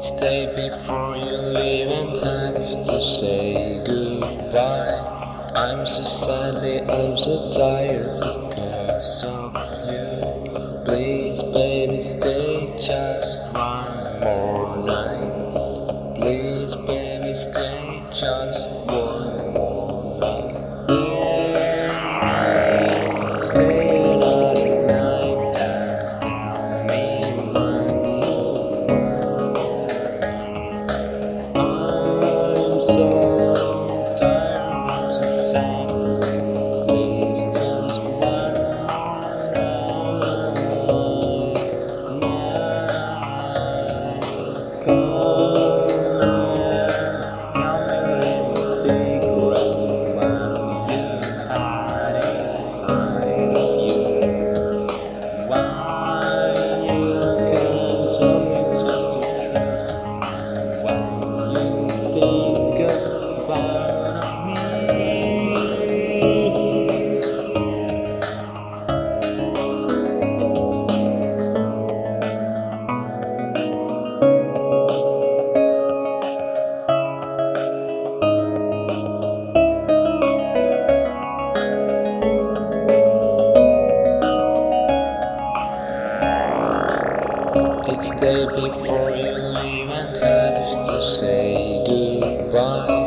Each day before you leave and have to say goodbye. I'm so sadly, I'm so tired because of you. Please baby stay just one more night. Please baby stay just one more night. Stay another night and tell me when I'm so tired of the same. Please just one night. Come and tell me the secret when you hide inside of you. Why you can't tell me just the truth when you think about me. Each day before you leave and have to say goodbye.